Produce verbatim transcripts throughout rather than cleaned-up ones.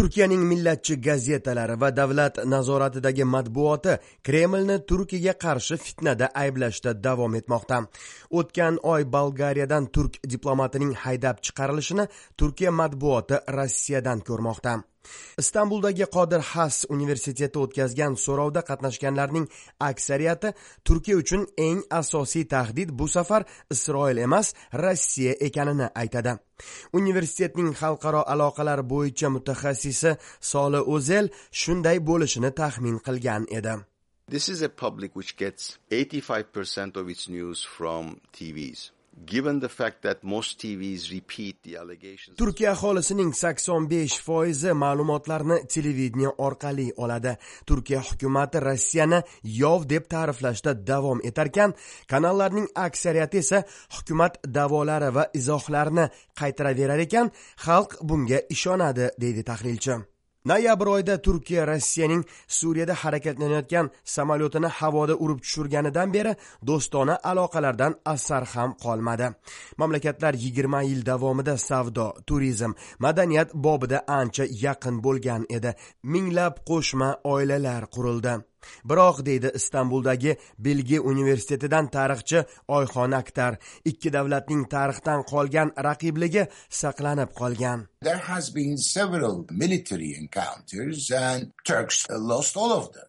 Turkiyaning millatchi gazetalari va davlat nazoratidagi matbuoti Kremlni Turkiyaga qarshi fitnada ayblashda davom etmoqda. O'tgan oy Bolgariyadan turk diplomatining haydab chiqarilishini Turkiya matbuoti Rossiyadan ko'rmoqda. Istanbuldagi Qodir Has universiteti o'tkazgan so'rovda qatnashganlarning aksariyati Turkiya uchun eng asosiy tahdid bu safar Isroil emas, Rossiya ekanini aytadi. Universitetning xalqaro aloqalar bo'yicha mutaxassisi Soli O'zel shunday bo'lishini taxmin qilgan edi. This is a public which gets eighty-five percent of its news from T Vs. Given the fact that most T Vs repeat the allegations. Turkiya aholisining sakson besh foizi ma'lumotlarni televideniya orqali oladi. Turkiya hukumati Rossiyani yov deb ta'riflashda davom etarkan, kanallarning aksariyati esa hukumat da'volari va izohlarini qaytaraverar ekan, xalq bunga ishonadi, deydi tahlilchi. Noyabr oyida Turkiya Rossiyaning Suriyada harakatlanayotgan samolyotini havoda urib tushirganidan beri do'stona aloqalardan asar ham qolmadi. Mamlakatlar yigirma yil davomida savdo, turizm, madaniyat bobida ancha yaqin bo'lgan edi. Minglab qo'shma oilalar qurildi. Biroq, deydi Istanbuldagi Bilgi universitetidan tarixchi Oyxon Aktar, ikki davlatning tarixdan qolgan raqibligi saqlanib qolgan. There has been several military encounters and Turks lost all of them.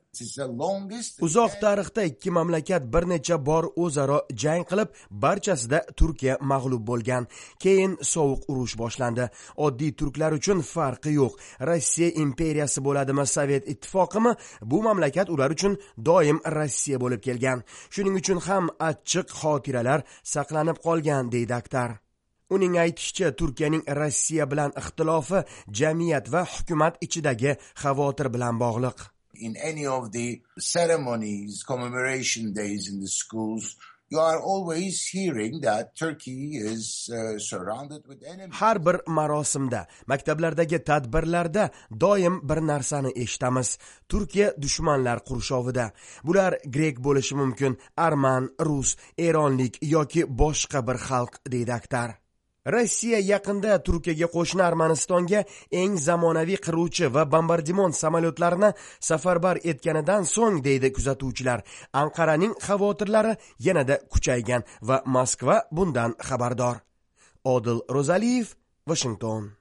Uzoq tarixda ikki mamlakat bir necha bor o'zaro jang qilib, barchasida Turkiya mag'lub bo'lgan. Keyin sovuq urush boshlandi. Oddiy turklar uchun farqi yo'q. Rossiya imperiyasi bo'ladimi, Sovet ittifoqimi, bu mamlakat ular uchun doim Rossiya bo'lib kelgan. Shuning uchun ham achchiq xotiralar saqlanib qolgan, deydi Aktar. Uning aytishicha, Turkiyaning Rossiya bilan ixtilofi jamiyat va hukumat ichidagi xavotir bilan bog'liq. In any of the ceremonies, commemoration days in the schools, you are always hearing that Turkey is uh, surrounded with enemies. Har bir marosimda, maktablardagi tadbirlarda doim bir narsani eshitamiz. Turkiya dushmanlar qurshovida. Bular grek bo'lishi mumkin, arman, rus, eronlik yoki boshqa bir xalq, deydi Aktar. Rossiya yaqinda Turkiyaga qo'shni Armanistonga eng zamonaviy qiruvchi va bombardimon samolyotlarini safarbar etganidan so'ng, deydi kuzatuvchilar, Anqaraning xavotirlari yanada kuchaygan va Moskva bundan xabardor. Odil Ro'zaliyev, Washington.